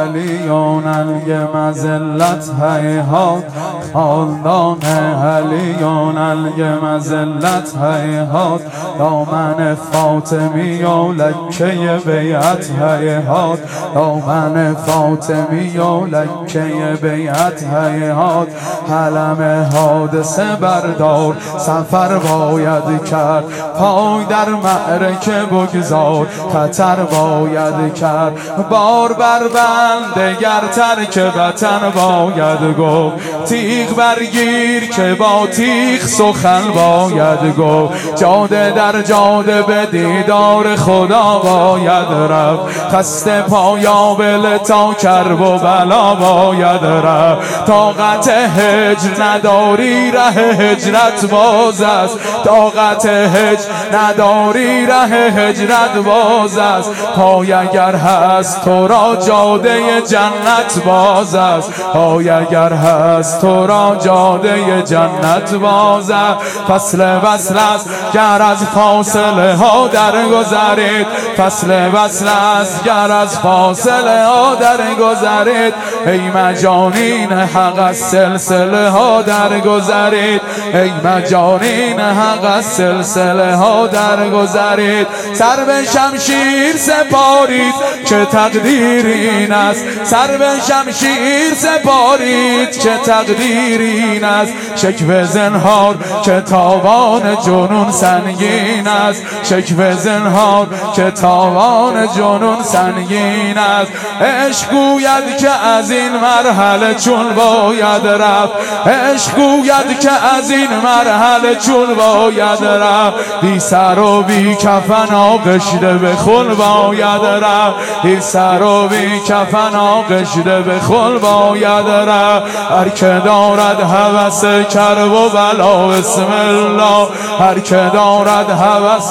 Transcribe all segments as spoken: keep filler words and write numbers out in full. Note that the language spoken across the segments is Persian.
علیون الگ مزلت هیهات آلدام علیون الگ مزلت هیهات دامن فاطمی و لکه بیعت هیهات دامن فاطمی و لکه بیعت هیهات حلم حادثه بردار سفر باید کرد پای در معرکه بگذار خطر باید کرد بار بر بند دگر ترک وطن باید گفت تیغ برگیر که با تیغ سخن باید گفت جاده در جاده به دیدار خدا باید رفت خسته پایابل تا کرب و بلا باید رفت طاقت هجر نداری ره هجرت باز است طاقت هجر نداری ره هجرت باز است پای اگر هست تو را جاده جنت باز است پای اگر هست تو را جاده جنت باز است فصل وصل است گر از فاصله ها درگذرید فصل وصل است گر از فاصله ها درگذرید ای مجانین حق از سلسله ها درگذرید ای مجانین حق از سلسله ها درگذرید سر به شمشیر سپارید که تقدیر این است سر به شمشیر سپارید که تقدیر این است شکوه زنهار که تاوان جنون سنگین است شکوه زنهار که تاوان جنون سنگین است عشق گوید که از این مرحله چون باید رفت عشق گوید که از این مرحله چون باید رفت بی سر و بی کفن آغشته به خون باید رفت بی سر و بی کفن آغشته به خون باید رفت هر که دارد هوس کرب و بلا بسم الله هر که دارد هوس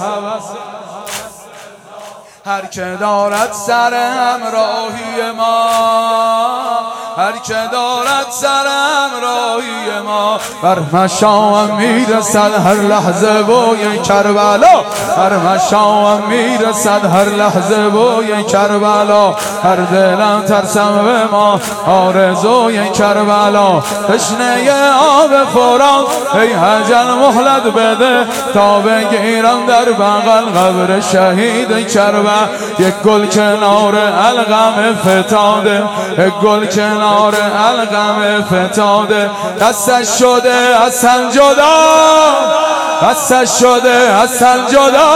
هر که دارد سر همراهی ما هر که دارد سر همراهی ما بر مشام میرسد هر لحظه بوی کربلا هر مشام میرسد هر لحظه بوی کربلا هر دلم ترسم به ما آرزوی کربلا تشنه آب فرات ای حجل مهلت بده تا بگیرم در بغل قبر شهید کربلا یک گل کنار الغم فتاده یک گل کنار الغم فتاده دستش شده اصل جدا دستش شده اصل جدا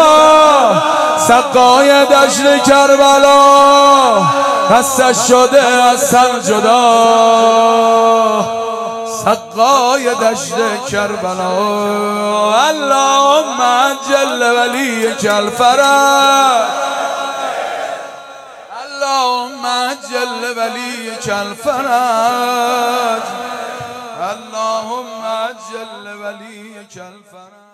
سقای دشت کربلا دستش شده اصل جدا سقای دشت کربلا اللهم عجل ولیک الفرج اللهم عجل ولیک الفرج اللهم عجل ولیک الفرج